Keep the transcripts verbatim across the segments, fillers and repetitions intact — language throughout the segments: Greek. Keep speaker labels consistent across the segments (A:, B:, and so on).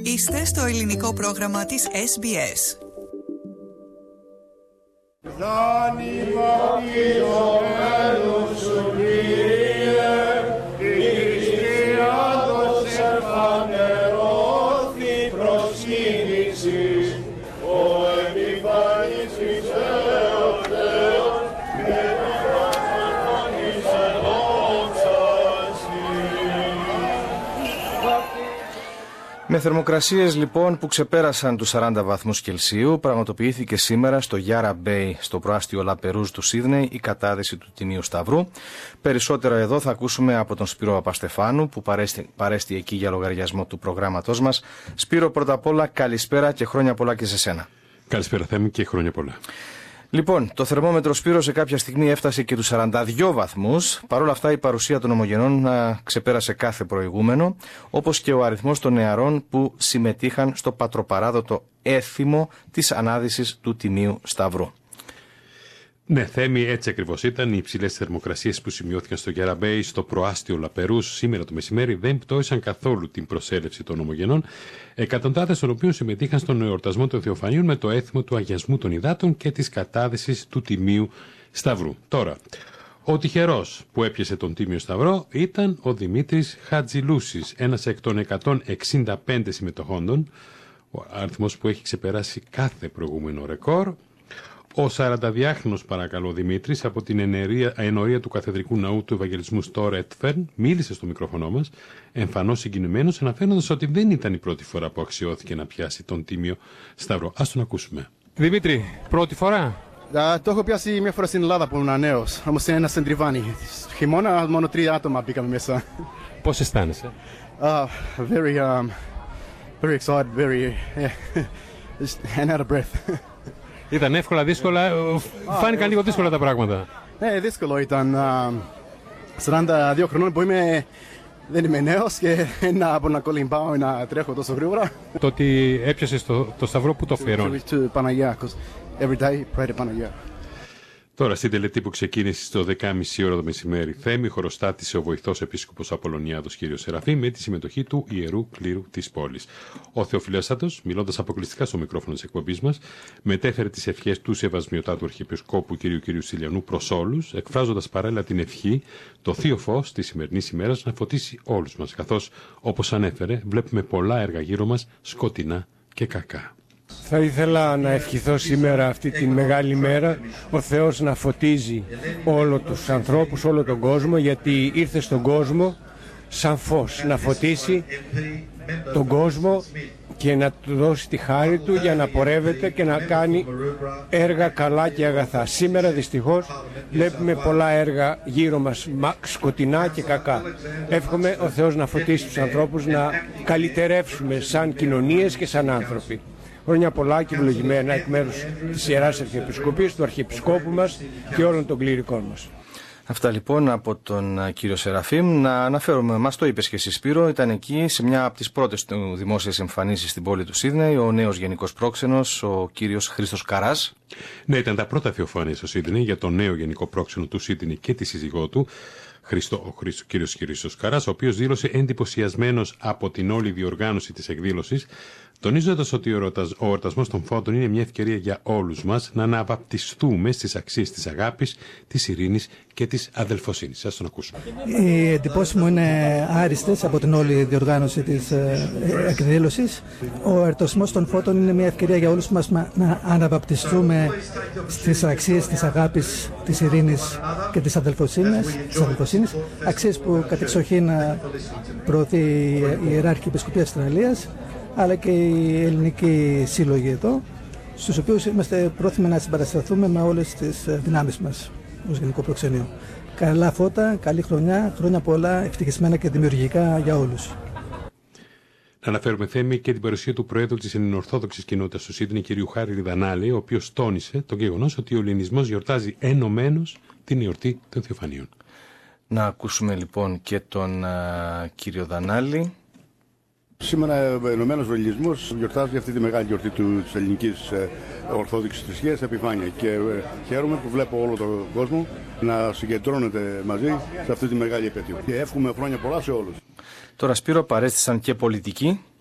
A: Είστε στο ελληνικό πρόγραμμα της Ες Μπι Ες.
B: Με θερμοκρασίες λοιπόν που ξεπέρασαν τους σαράντα βαθμούς Κελσίου, πραγματοποιήθηκε σήμερα στο Γιάρα Μπέι, στο προάστιο Λαπερούζ του Σίδνεϊ, η κατάδυση του Τιμίου Σταυρού. Περισσότερα εδώ θα ακούσουμε από τον Σπύρο Παπαστεφάνου, που παρέστη, παρέστη εκεί για λογαριασμό του προγράμματός μας. Σπύρο, πρώτα απ' όλα καλησπέρα και χρόνια πολλά και σε σένα.
C: Καλησπέρα Θέμη και χρόνια πολλά.
B: Λοιπόν, το θερμόμετρο, Σπύρο, σε κάποια στιγμή έφτασε και τους σαράντα δύο βαθμούς. Παρ' όλα αυτά η παρουσία των ομογενών α, ξεπέρασε κάθε προηγούμενο, όπως και ο αριθμός των νεαρών που συμμετείχαν στο πατροπαράδοτο έθιμο της ανάδυσης του Τιμίου Σταυρού.
C: Ναι, Θέμη, έτσι ακριβώς ήταν. Οι υψηλές θερμοκρασίες που σημειώθηκαν στο Γιάρα Μπέι, στο προάστιο Λαπερούς, σήμερα το μεσημέρι, δεν πτώησαν καθόλου την προσέλευση των ομογενών, εκατοντάδες των οποίων συμμετείχαν στον εορτασμό των Θεοφανίων με το έθιμο του αγιασμού των υδάτων και της κατάδυσης του Τιμίου Σταυρού. Τώρα, ο τυχερός που έπιασε τον Τίμιο Σταυρό ήταν ο Δημήτρης Χατζηλούσης, ένας εκ των εκατόν εξήντα πέντε συμμετοχόντων, ο αριθμός που έχει ξεπεράσει κάθε προηγούμενο ρεκόρ. Ο σαρανταδυάχρονος, παρακαλώ, Δημήτρης, από την ενορία, ενορία του Καθεδρικού Ναού του Ευαγγελισμού στο Ρέτφερν, μίλησε στο μικρόφωνο μας, εμφανώς συγκινημένος, αναφέροντας ότι δεν ήταν η πρώτη φορά που αξιώθηκε να πιάσει τον Τίμιο Σταυρό. Ας τον ακούσουμε.
D: Δημήτρη, πρώτη φορά?
E: Uh, το έχω πιάσει μια φορά στην Ελλάδα που ήμουν νέος, όμως σε ένα σεντριβάνι. Χειμώνα μόνο τρία άτομα μπήκαμε μέσα.
D: Πώς αισθάνεσαι?
E: Uh, very, um, very excited, very, yeah, and out of breath.
D: Ήταν εύκολα, δύσκολα, φάνηκαν λίγο δύσκολα τα πράγματα.
E: Ναι, δύσκολο ήταν. σαράντα δύο χρονών που είμαι, δεν είμαι νέος και να μπορώ να κολυμπάω, να τρέχω τόσο γρήγορα.
D: Το ότι έπιασες το, το σταυρό, που το αφιερώνεις?
E: Του Παναγιά, because every day pray to Παναγιά.
C: Τώρα, στην τελετή που ξεκίνησε στο δέκα και μισή ώρα το μεσημέρι, Θέμη, χωροστάτησε ο βοηθός επίσκοπος Απολωνιάδος κ. Σεραφείμ με τη συμμετοχή του ιερού κλήρου της πόλης. Ο Θεοφιλέστατος, μιλώντας αποκλειστικά στο μικρόφωνο της εκπομπής μας, μετέφερε τις ευχές του Σεβασμιωτάτου Αρχιεπισκόπου κ. κ. Σιλιανού προς όλους, εκφράζοντας παράλληλα την ευχή το θείο φως της σημερινής ημέρας να φωτίσει όλους μας, καθώς, όπως ανέφερε, βλέπουμε πολλά έργα γύρω μας σκοτεινά και κακά.
F: Θα ήθελα να ευχηθώ σήμερα αυτή τη μεγάλη μέρα ο Θεός να φωτίζει όλο τους ανθρώπους, όλο τον κόσμο, γιατί ήρθε στον κόσμο σαν φως να φωτίσει τον κόσμο και να του δώσει τη χάρη του για να πορεύεται και να κάνει έργα καλά και αγαθά. Σήμερα δυστυχώς βλέπουμε πολλά έργα γύρω μας σκοτεινά και κακά. Εύχομαι ο Θεός να φωτίσει τους ανθρώπους, να καλυτερεύσουμε σαν κοινωνίες και σαν άνθρωποι. Χρόνια πολλά και ευλογημένα εκ μέρους της Ιεράς Αρχιεπισκοπής, του Αρχιεπισκόπου μας και όλων των κληρικών μας.
B: Αυτά λοιπόν από τον κύριο Σεραφείμ. Να αναφέρουμε, μας το είπες και εσύ, Σπύρο, ήταν εκεί σε μια από τις πρώτες του δημόσιες εμφανίσεις στην πόλη του Σίδνεϊ ο νέος γενικός πρόξενος, ο κύριος Χρήστος Καράς.
C: Ναι, ήταν τα πρώτα θεοφάνεια στο Σίδνεϊ για τον νέο γενικό πρόξενο του Σίδνεϊ και τη σύζυγό του, Χριστό, ο Χρήστος, κύριος Χρήστος Καράς, ο οποίος δήλωσε εντυπωσιασμένος από την όλη διοργάνωση της εκδήλωσης, τονίζοντας ότι ο εορτασμός των φώτων είναι μια ευκαιρία για όλους μας να αναβαπτιστούμε στις αξίες της αγάπης, της ειρήνης και της αδελφοσύνης. Ας τον ακούσουμε.
G: Οι εντυπώσεις μου είναι άριστες από την όλη διοργάνωση της εκδήλωσης. Ο εορτασμός των φώτων είναι μια ευκαιρία για όλους μας να αναβαπτιστούμε στις αξίες της αγάπης, της ειρήνης και της αδελφοσύνης, της αδελφοσύνης, αξίες που κατεξοχήν προωθεί η Ιερά Αρχιεπισκοπή Αυστραλίας, αλλά και οι ελληνικοί σύλλογοι εδώ, στους οποίους είμαστε πρόθυμοι να συμπαρασταθούμε με όλες τις δυνάμεις μας ως Γενικό Προξενείο. Καλά φώτα, καλή χρονιά, χρόνια πολλά, ευτυχισμένα και δημιουργικά για όλους.
C: Να αναφέρουμε, Θέμη, και την παρουσία του Προέδρου της Ελληνοορθόδοξης Κοινότητας του Σίδνεϊ, κ. Χάρη Ριδανάλη, ο οποίος τόνισε το γεγονός ότι ο ελληνισμός γιορτάζει ενωμένος την εορτή των Θεοφανίων.
B: Να ακούσουμε λοιπόν και τον α, κύριο Δανάλη.
H: Σήμερα ο Ενωμένος Ελληνισμός γιορτάζει αυτή τη μεγάλη γιορτή της ελληνικής ορθόδοξης θρησκείας Επιφάνεια και χαίρομαι που βλέπω όλο τον κόσμο να συγκεντρώνεται μαζί σε αυτή τη μεγάλη επέτειο. Και εύχομαι χρόνια πολλά σε όλους.
B: Τώρα, Σπύρο, παρέστησαν και πολιτικοί.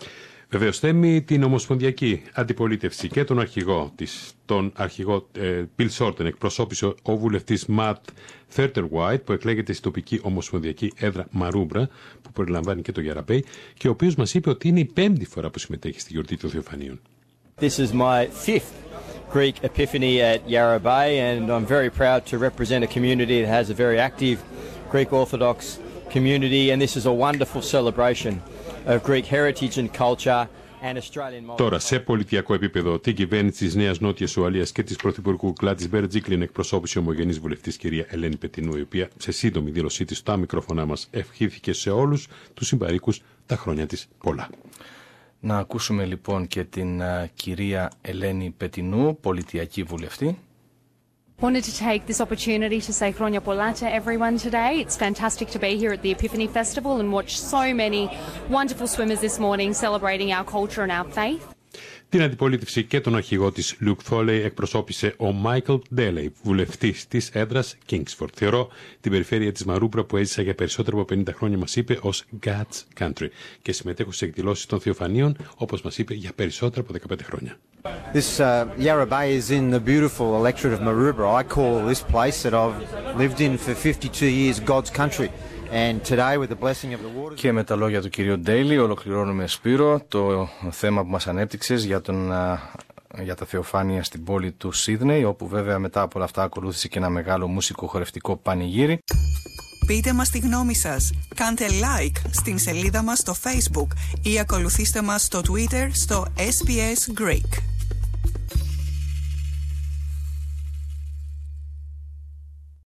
C: Βεβαίως θέμει την ομοσπονδιακή αντιπολίτευση και τον αρχηγό της, τον αρχηγό ε, Bill Shorten, εκπροσώπησε ο βουλευτής Matt Thurter-White, που εκλέγεται στη τοπική ομοσπονδιακή έδρα Μαρούμπρα, που περιλαμβάνει και το Yara Bay, και ο οποίος μας είπε ότι είναι η πέμπτη φορά που συμμετέχει στη γιορτή των Θεοφανίων.
I: This is my fifth Greek Epiphany at Yara Bay, and I'm very proud to represent a community that has a very active Greek Orthodox community, and this is a wonderful celebration of Greek heritage and culture and Australian modern.
C: Τώρα, σε πολιτιακό επίπεδο, την κυβέρνηση της Νέας Νότιας Ουαλίας και της Πρωθυπουργού Γκλάντις Μπερτζίκλιν εκπροσώπησε ομογενής βουλευτής κυρία Ελένη Πετινού, η οποία σε σύντομη δήλωσή της στα μικρόφωνά μας ευχήθηκε σε όλους τους συμπαρίκους τα χρόνια της πολλά.
B: Να ακούσουμε λοιπόν και την uh, κυρία Ελένη Πετινού, πολιτιακή βουλευτή.
J: Wanted to take this opportunity to say Χρόνια πολλά to everyone today. It's fantastic to be here at the Epiphany Festival and watch so many wonderful swimmers this morning celebrating our culture and our faith.
C: Την αντιπολίτευση και τον αρχηγό της Luke Foley εκπροσώπησε ο Μάικλ Ντέλεϊ, βουλευτής της έδρας Kingsford. Θεωρώ την περιφέρεια της Μαρούμπρα που έζησα για περισσότερο από πενήντα χρόνια, μας είπε, ως God's Country, και συμμετέχω στις εκδηλώσεις των Θεοφανίων, όπως μας είπε, για περισσότερα από δεκαπέντε χρόνια.
K: This uh, Yara Bay is in the beautiful electorate of Maroubra. I call this place that I've lived in for fifty-two years God's country. And today, with the blessing of the waters...
B: Και με τα λόγια του κυρίου Ντέιλι ολοκληρώνουμε, Σπύρο, το θέμα που μας ανέπτυξες για, τον, για τα θεοφάνεια στην πόλη του Σίδνεϊ, όπου βέβαια μετά από όλα αυτά ακολούθησε και ένα μεγάλο μουσικό χορευτικό πανηγύρι.
A: Πείτε μας τη γνώμη σας, κάντε like στην σελίδα μας στο Facebook ή ακολουθήστε μας στο Twitter στο ες μπι ες Greek.